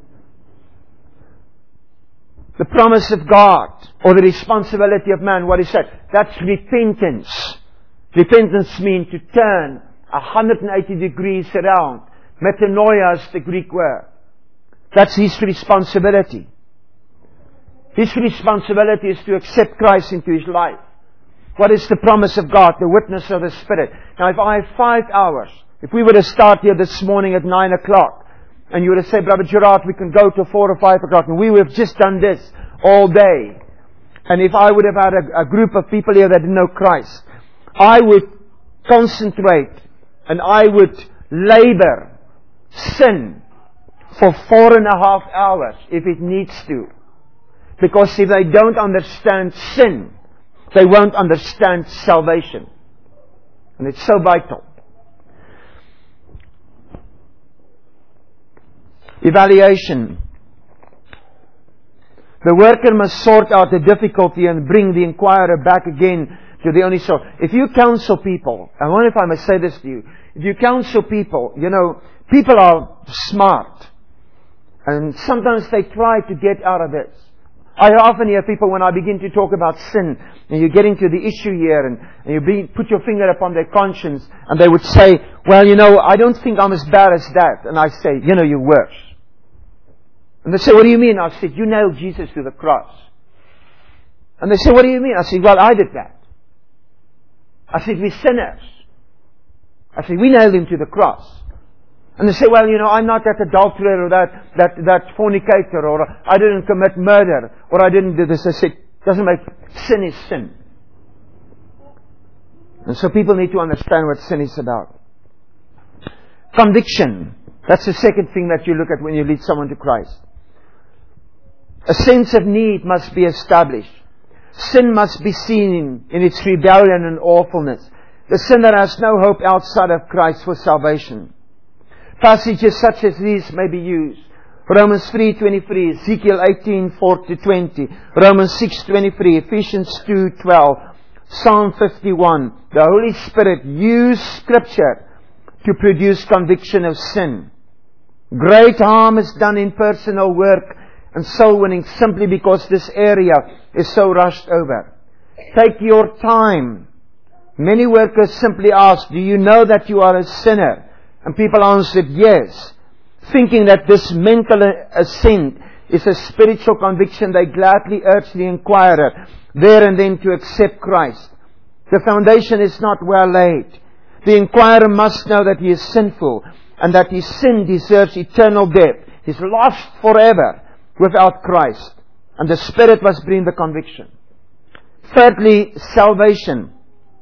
The promise of God, or the responsibility of man. What is that? That's repentance. Repentance means to turn 180 degrees around. Metanoia is the Greek word. That's his responsibility. His responsibility is to accept Christ into his life. What is the promise of God? The witness of the Spirit. Now, if I have 5 hours, if we were to start here this morning at 9 o'clock, and you were to say, Brother Gerard, we can go to 4 or 5 o'clock, and we would have just done this all day. And if I would have had a group of people here that didn't know Christ, I would concentrate and I would labor sin for 4.5 hours if it needs to. Because if they don't understand sin, they won't understand salvation. And it's so vital. Evaluation. The worker must sort out the difficulty and bring the inquirer back again to the only source. If you counsel people, I wonder if I must say this to you. If you counsel people, people are smart. And sometimes they try to get out of this. I often hear people when I begin to talk about sin, and you get into the issue here, and you put your finger upon their conscience, and they would say, well, I don't think I'm as bad as that. And I say, you're worse. And they say, what do you mean? I said, you nailed Jesus to the cross. And they say, what do you mean? I said, well, I did that. I said, we're sinners. I said, we nailed Him to the cross. And they say, well, I'm not that adulterer or that fornicator, or I didn't commit murder, or I didn't do this. I said, doesn't make, sin is sin. And so people need to understand what sin is about. Conviction. That's the second thing that you look at when you lead someone to Christ. A sense of need must be established. Sin must be seen in its rebellion and awfulness. The sin that has no hope outside of Christ for salvation. Passages such as these may be used. Romans 3:23, Ezekiel 18:4-20, Romans 6:23, Ephesians 2:12, Psalm 51. The Holy Spirit used Scripture to produce conviction of sin. Great harm is done in personal work and soul winning simply because this area is so rushed over. Take your time. Many workers simply ask, do you know that you are a sinner? And people answered yes. Thinking that this mental assent is a spiritual conviction, they gladly urge the inquirer there and then to accept Christ. The foundation is not well laid. The inquirer must know that he is sinful and that his sin deserves eternal death. He is lost forever without Christ. And the Spirit must bring the conviction. Thirdly, salvation.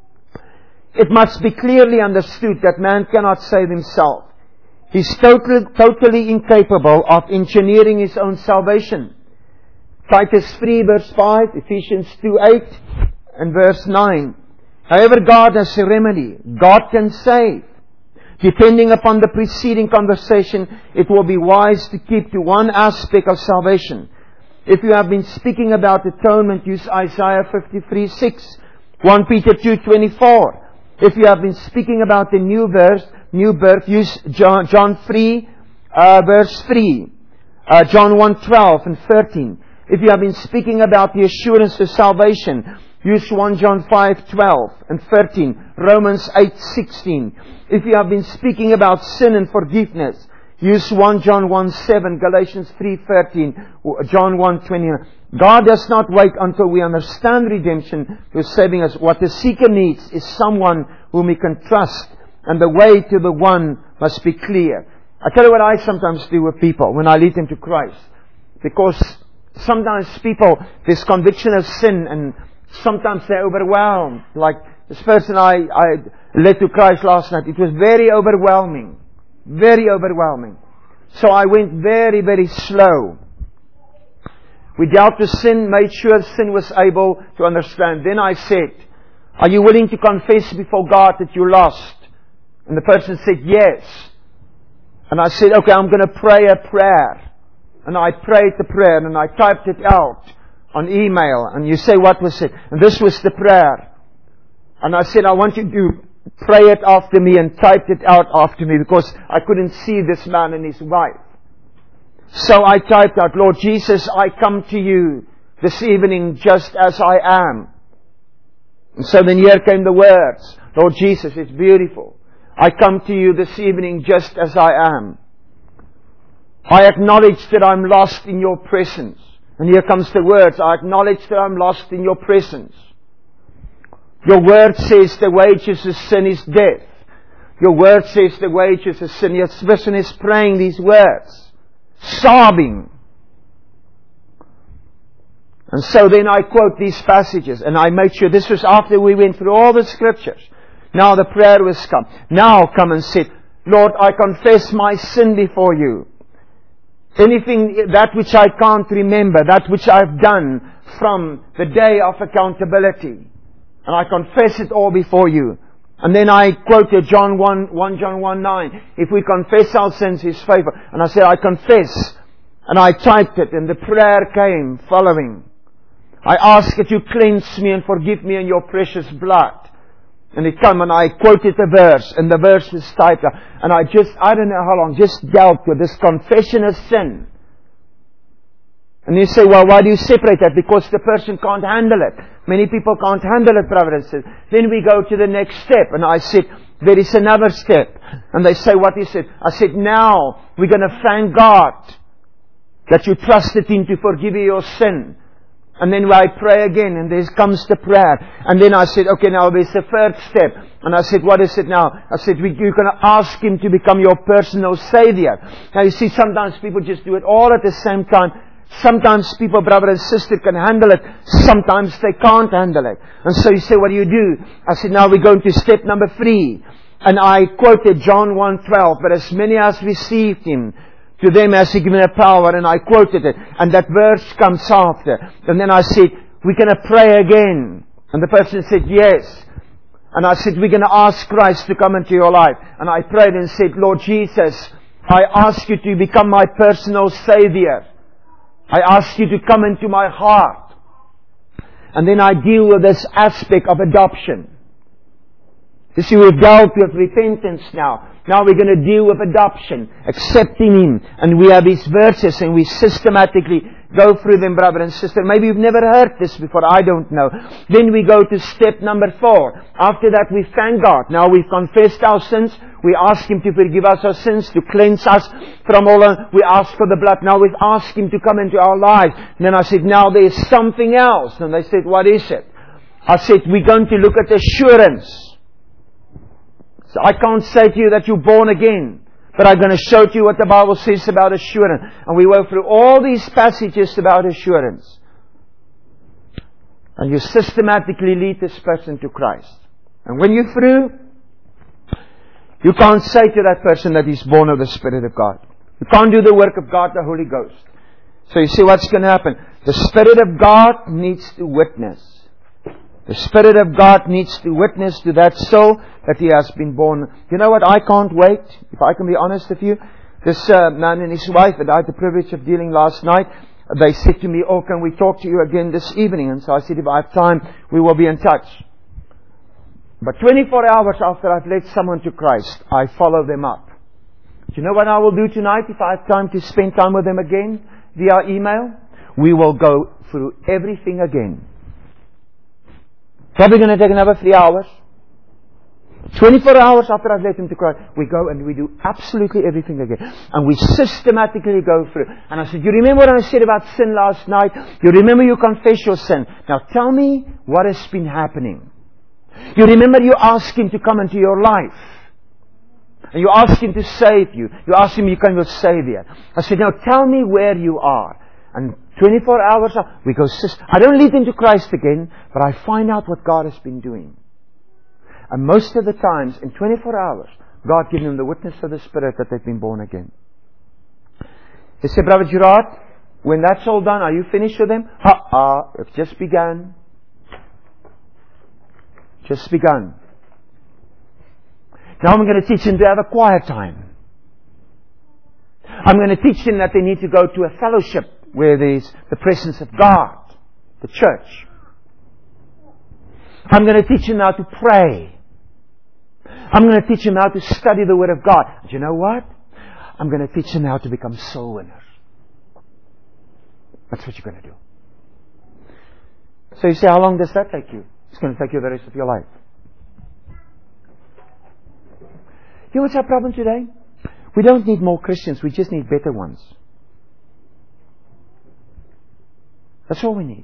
It must be clearly understood that man cannot save himself. He is totally incapable of engineering his own salvation. Titus 3 verse 5, Ephesians 2:8 and verse 9. However, God has a remedy. God can save. Depending upon the preceding conversation, it will be wise to keep to one aspect of salvation. If you have been speaking about atonement, use Isaiah 53:6, 1 Peter 2:24. If you have been speaking about the new birth, use John 3, verse 3, John 1:12 and 13. If you have been speaking about the assurance of salvation, use 1 John 5:12 and 13, Romans 8:16. If you have been speaking about sin and forgiveness, use 1 John 1:7, Galatians 3:13, John 1:29. God does not wait until we understand redemption to saving us. What the seeker needs is someone whom he can trust, and the way to the one must be clear. I tell you what I sometimes do with people when I lead them to Christ. Because sometimes people, there's conviction of sin, and sometimes they're overwhelmed. Like this person I led to Christ last night. It was very overwhelming. Very overwhelming. So I went very, very slow. We dealt with sin, made sure sin was able to understand. Then I said, are you willing to confess before God that you lost? And the person said, yes. And I said, okay, I'm going to pray a prayer. And I prayed the prayer and I typed it out on email. And you say, what was it? And this was the prayer. And I said, I want you to pray it after me, and typed it out after me because I couldn't see this man and his wife. So I typed out, Lord Jesus, I come to you this evening just as I am. And so then here came the words, Lord Jesus, it's beautiful. I come to you this evening just as I am. I acknowledge that I'm lost in your presence. And here comes the words, I acknowledge that I'm lost in your presence. Your word says the wages of sin is death. Your word says the wages of sin. This person is praying these words, sobbing. And so then I quote these passages, and I made sure this was after we went through all the scriptures. Now the prayer was come. Now come and sit. Lord, I confess my sin before you. Anything, that which I can't remember, that which I've done from the day of accountability. And I confess it all before you. And then I quoted John 1 John 1:9. If we confess our sins, He's faithful. And I said, I confess. And I typed it, and the prayer came following. I ask that you cleanse me and forgive me in your precious blood. And it came, and I quoted the verse, and the verse was typed out. And I don't know how long, just dealt with this confession of sin. And you say, well, why do you separate that? Because the person can't handle it. Many people can't handle it, brother and sister. Then we go to the next step. And I said, there is another step. And they say, what is it? I said, now we're going to thank God that you trusted Him to forgive you your sin. And then I pray again, and there comes the prayer. And then I said, okay, now there's the third step. And I said, what is it now? I said, you're going to ask Him to become your personal Savior. Now you see, sometimes people just do it all at the same time. Sometimes people, brother and sister, can handle it. Sometimes they can't handle it. And so you say, what do you do? I said, now we're going to step number 3. And I quoted John 1:12, but as many as received Him, to them has He given a power, and I quoted it. And that verse comes after. And then I said, we're going to pray again. And the person said, yes. And I said, we're going to ask Christ to come into your life. And I prayed and said, Lord Jesus, I ask you to become my personal Savior. I ask you to come into my heart. And then I deal with this aspect of adoption. You see, we've dealt with repentance now. Now we're going to deal with adoption, accepting Him. And we have these verses, and we systematically go through them, brother and sister. Maybe you've never heard this before, I don't know. Then we go to step number 4. After that we thank God. Now we've confessed our sins. We ask Him to forgive us our sins, to cleanse us from all. We ask for the blood. Now we ask Him to come into our lives. And then I said, now there's something else. And they said, what is it? I said, we're going to look at assurance. So I can't say to you that you're born again, but I'm going to show to you what the Bible says about assurance. And we went through all these passages about assurance. And you systematically lead this person to Christ. And when you're through, you can't say to that person that he's born of the Spirit of God. You can't do the work of God, the Holy Ghost. So you see what's going to happen. The Spirit of God needs to witness. The Spirit of God needs to witness to that soul that he has been born. You know what? I can't wait. If I can be honest with you. This man and his wife that I had the privilege of dealing last night, they said to me, oh, can we talk to you again this evening? And so I said, if I have time, we will be in touch. But 24 hours after I've led someone to Christ, I follow them up. Do you know what I will do tonight if I have time to spend time with them again via email? We will go through everything again. Probably going to take another 3 hours. 24 hours after I've led them to Christ, we go and we do absolutely everything again. And we systematically go through. And I said, you remember what I said about sin last night? You remember you confess your sin. Now tell me what has been happening. You remember you asked Him to come into your life. And you asked Him to save you. You asked Him to become your Savior. I said, now tell me where you are. And 24 hours, we go, I don't lead them to Christ again, but I find out what God has been doing. And most of the times, in 24 hours, God gives them the witness of the Spirit that they've been born again. He said, Brother Gerard, when that's all done, are you finished with them? It's just begun. Just begun. Now I'm going to teach them to have a quiet time. I'm going to teach them that they need to go to a fellowship where there's the presence of God, the church. I'm going to teach them how to pray. I'm going to teach them how to study the Word of God. Do you know what? I'm going to teach them how to become soul winners. That's what you're going to do. So you say, how long does that take you? It's going to take you the rest of your life. You know what's our problem today? We don't need more Christians. We just need better ones. That's all we need.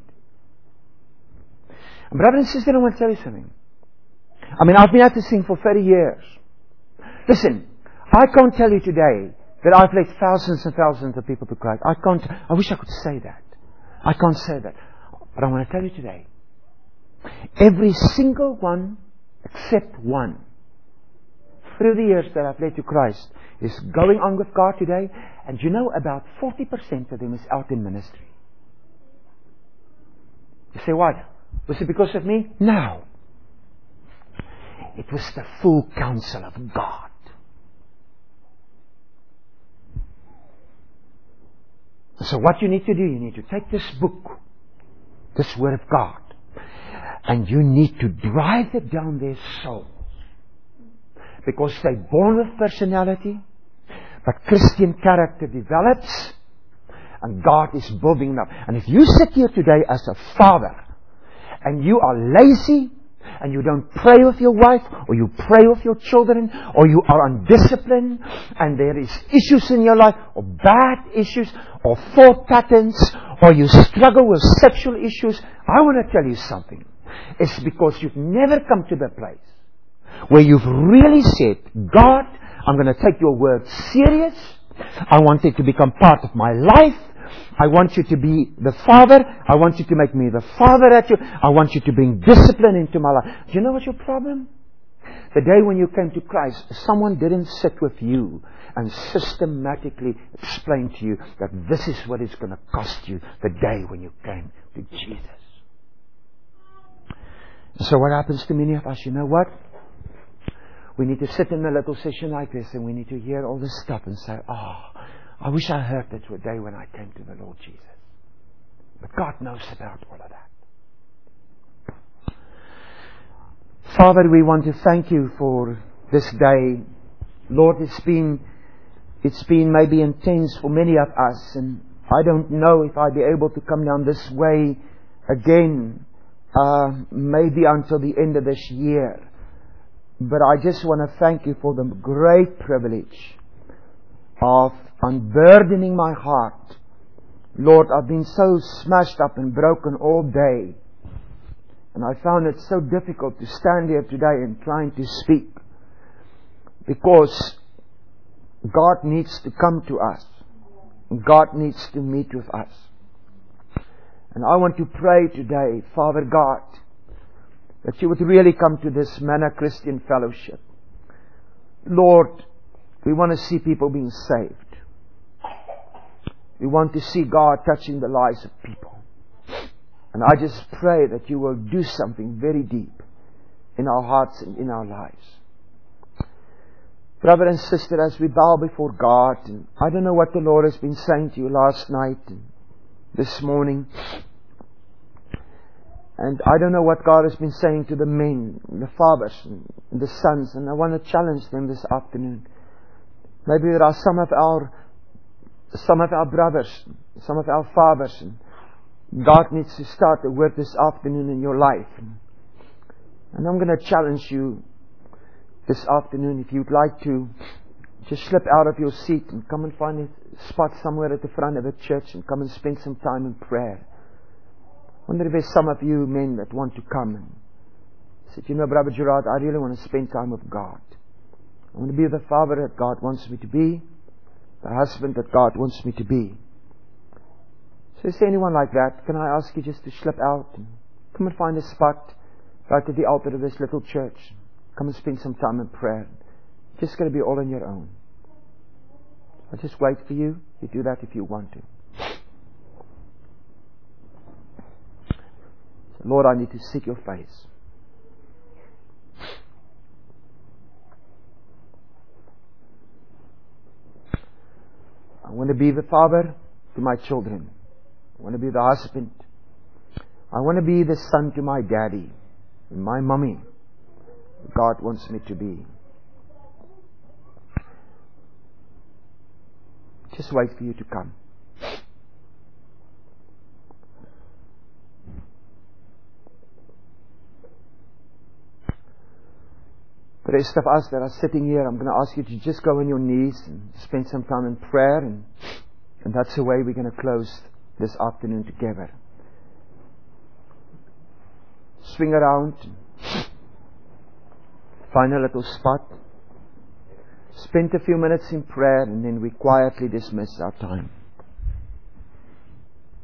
And brother and sister, I want to tell you something. I mean, I've been at this thing for 30 years. Listen, I can't tell you today that I've led thousands and thousands of people to Christ. I wish I could say that. I can't say that. But I want to tell you today, every single one, except one, through the years that I've led to Christ, is going on with God today. And you know, about 40% of them is out in ministry. You say, what? Was it because of me? No. It was the full counsel of God. So what you need to do, you need to take this book, this Word of God, and you need to drive it down their souls. Because they're born with personality, but Christian character develops, and God is building them up. And if you sit here today as a father, and you are lazy, and you don't pray with your wife, or you pray with your children, or you are undisciplined, and there is issues in your life, or bad issues, or thought patterns, or you struggle with sexual issues, I want to tell you something. It's because you've never come to the place where you've really said, God, I'm going to take your word serious. I want it to become part of my life. I want you to be the father. I want you to make me the father at you. I want you to bring discipline into my life. Do you know what's your problem? The day when you came to Christ, someone didn't sit with you and systematically explain to you that this is what it's going to cost you the day when you came to Jesus. So what happens to many of us? You know what? We need to sit in a little session like this and we need to hear all this stuff and say, I wish I heard that today when I came to the Lord Jesus. But God knows about all of that. Father, we want to thank you for this day. Lord, it's been maybe intense for many of us, and I don't know if I'll be able to come down this way again, maybe until the end of this year. But I just want to thank you for the great privilege of unburdening my heart. Lord, I've been so smashed up and broken all day. And I found it so difficult to stand here today and trying to speak. Because God needs to come to us. God needs to meet with us. And I want to pray today, Father God, that you would really come to this Manna Christian Fellowship. Lord, we want to see people being saved. We want to see God touching the lives of people. And I just pray that you will do something very deep in our hearts and in our lives. Brother and sister, as we bow before God, and I don't know what the Lord has been saying to you last night and this morning. And I don't know what God has been saying to the men, the fathers, and the sons. And I want to challenge them this afternoon. Maybe there are some of our brothers, some of our fathers. And God needs to start the work this afternoon in your life. And I'm going to challenge you this afternoon, if you'd like to, just slip out of your seat and come and find a spot somewhere at the front of the church and come and spend some time in prayer. I wonder if there's some of you men that want to come and say, you know, Brother Gerard, I really want to spend time with God. I want to be the father that God wants me to be, the husband that God wants me to be. So is there anyone like that? Can I ask you just to slip out and come and find a spot right at the altar of this little church? Come and spend some time in prayer. It's just going to be all on your own. I'll just wait for you. You do that if you want to. Lord, I need to seek your face. I want to be the father to my children. I want to be the husband. I want to be the son to my daddy and my mommy. God wants me to be. Just wait for you to come. The rest of us that are sitting here, I'm going to ask you to just go on your knees and spend some time in prayer, and that's the way we're going to close this afternoon together. Swing around, find a little spot, spend a few minutes in prayer, and then we quietly dismiss our time.